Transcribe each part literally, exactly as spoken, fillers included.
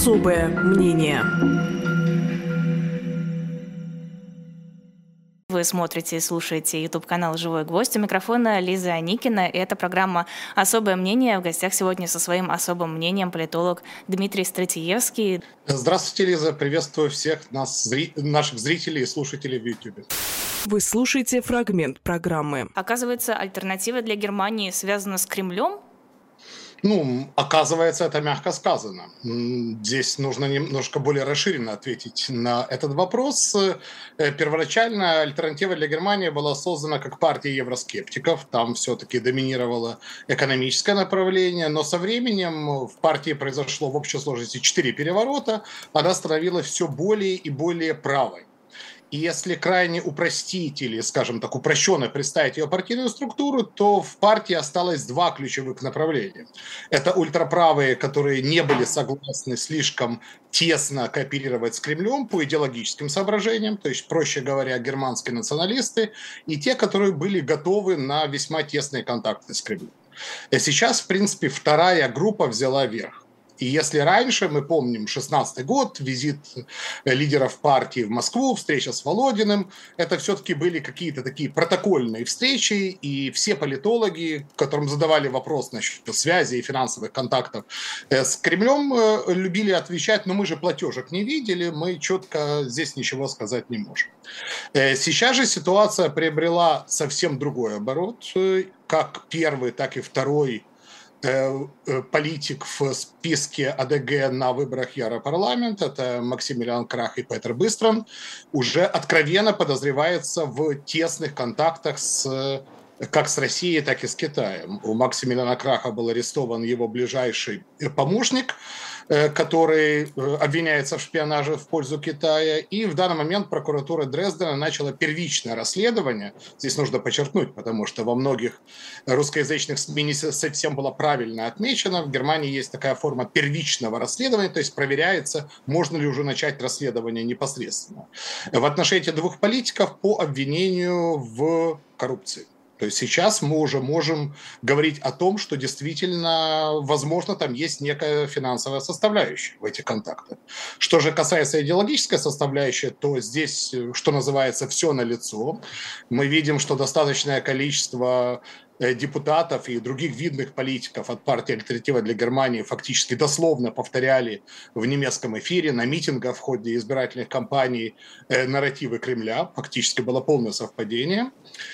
Особое мнение. Вы смотрите и слушаете YouTube-канал «Живой гвоздь». У микрофона Лиза Аникина. И это программа «Особое мнение». В гостях сегодня со своим особым мнением политолог Дмитрий Стратиевский. Здравствуйте, Лиза. Приветствую всех нас, зри... наших зрителей и слушателей в YouTube. Вы слушаете фрагмент программы. Оказывается, альтернатива для Германии связана с Кремлем? Ну, оказывается, это мягко сказано. Здесь нужно немножко более расширенно ответить на этот вопрос. Первоначально альтернатива для Германии была создана как партия евроскептиков. Там все-таки доминировало экономическое направление. Но со временем в партии произошло в общей сложности четыре переворота. Она становилась все более и более правой. И если крайне упростить или, скажем так, упрощенно представить ее партийную структуру, то в партии осталось два ключевых направления. Это ультраправые, которые не были согласны слишком тесно кооперировать с Кремлем по идеологическим соображениям, то есть, проще говоря, германские националисты, и те, которые были готовы на весьма тесные контакты с Кремлем. И сейчас, в принципе, вторая группа взяла верх. И если раньше, мы помним, шестнадцатый год, визит лидеров партии в Москву, встреча с Володиным, это все-таки были какие-то такие протокольные встречи, и все политологи, которым задавали вопрос насчет связи и финансовых контактов с Кремлем, любили отвечать: ну мы же платежек не видели, мы четко здесь ничего сказать не можем. Сейчас же ситуация приобрела совсем другой оборот. Как первый, так и второй политик в списке АДГ на выборах Европарламента, это Максимилиан Крах и Петер Быстрон, уже откровенно подозревается в тесных контактах с, как с Россией, так и с Китаем. У Максимилиана Краха был арестован его ближайший помощник, который обвиняется в шпионаже в пользу Китая. И в данный момент прокуратура Дрездена начала первичное расследование. Здесь нужно подчеркнуть, потому что во многих русскоязычных СМИ не совсем было правильно отмечено. В Германии есть такая форма первичного расследования, то есть проверяется, можно ли уже начать расследование непосредственно в отношении этих двух политиков по обвинению в коррупции. То есть сейчас мы уже можем говорить о том, что действительно, возможно, там есть некая финансовая составляющая в этих контактах. Что же касается идеологической составляющей, то здесь, что называется, все налицо. Мы видим, что достаточное количество депутатов и других видных политиков от партии «Альтернатива для Германии» фактически дословно повторяли в немецком эфире, на митингах в ходе избирательных кампаний нарративы Кремля. Фактически было полное совпадение.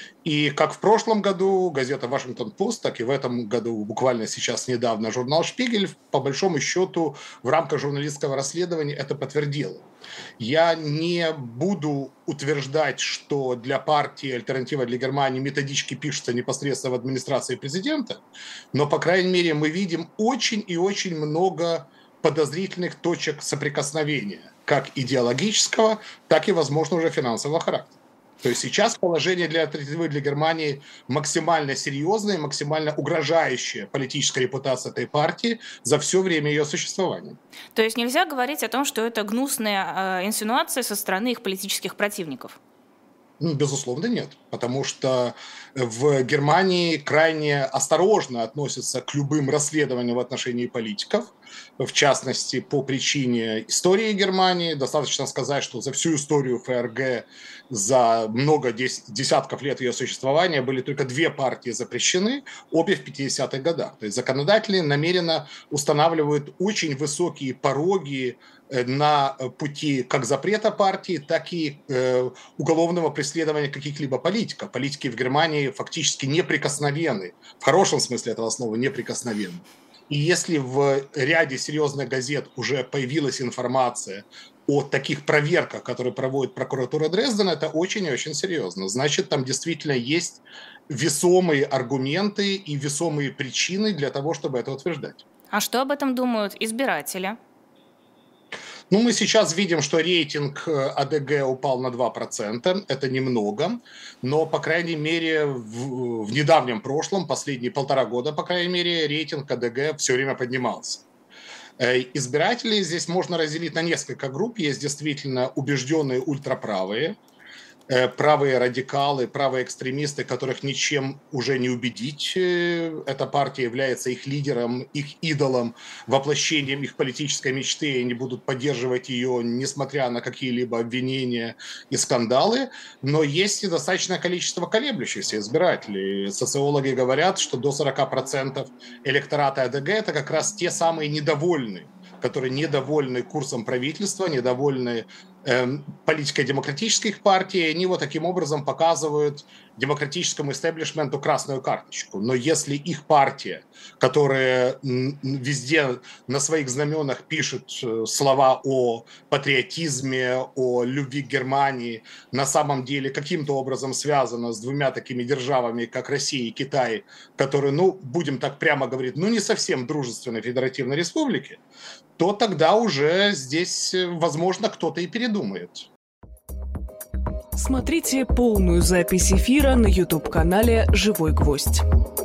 И как в прошлом году газета «Вашингтон-Пост», так и в этом году, буквально сейчас недавно, журнал «Шпигель», по большому счету, в рамках журналистского расследования это подтвердил. Я не буду утверждать, что для партии «Альтернатива для Германии» методички пишутся непосредственно в администрации президента, но, по крайней мере, мы видим очень и очень много подозрительных точек соприкосновения, как идеологического, так и, возможно, уже финансового характера. То есть сейчас положение для альтернативы для Германии максимально серьезное, максимально угрожающее политической репутации этой партии за все время ее существования. То есть нельзя говорить о том, что это гнусная э, инсинуация со стороны их политических противников? Ну, безусловно, нет, потому что в Германии крайне осторожно относятся к любым расследованиям в отношении политиков, в частности, по причине истории Германии. Достаточно сказать, что за всю историю ФРГ, за много десятков лет ее существования были только две партии запрещены, обе в пятидесятых годах. То есть законодатели намеренно устанавливают очень высокие пороги на пути как запрета партии, так и э, уголовного преследования каких-либо политиков. Политики в Германии фактически неприкосновенны, в хорошем смысле этого слова неприкосновенны. И если в ряде серьезных газет уже появилась информация о таких проверках, которые проводит прокуратура Дрездена, это очень и очень серьезно. Значит, там действительно есть весомые аргументы и весомые причины для того, чтобы это утверждать. А что об этом думают избиратели? Ну, мы сейчас видим, что рейтинг АДГ упал на два процента, это немного, но, по крайней мере, в, в недавнем прошлом, последние полтора года, по крайней мере, рейтинг АДГ все время поднимался. Избирателей здесь можно разделить на несколько групп. Есть действительно убежденные ультраправые, правые радикалы, правые экстремисты, которых ничем уже не убедить. Эта партия является их лидером, их идолом, воплощением их политической мечты, и они будут поддерживать ее, несмотря на какие-либо обвинения и скандалы. Но есть и достаточное количество колеблющихся избирателей. Социологи говорят, что до сорок процентов электората АДГ – это как раз те самые недовольные, которые недовольны курсом правительства, недовольны э, политикой демократических партий, они вот таким образом показывают демократическому истеблишменту красную карточку. Но если их партия, которая везде на своих знаменах пишет слова о патриотизме, о любви к Германии, на самом деле каким-то образом связана с двумя такими державами, как Россия и Китай, которые, ну, будем так прямо говорить, ну, не совсем дружественной федеративной республики, то тогда уже здесь, возможно, кто-то и передумает. Смотрите полную запись эфира на YouTube-канале «Живой гвоздь».